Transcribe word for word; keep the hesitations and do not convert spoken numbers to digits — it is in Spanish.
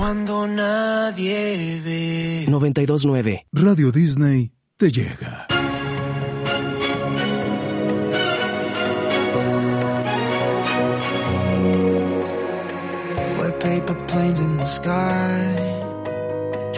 cuando nadie ve. noventa y dos nueve. Radio Disney te llega.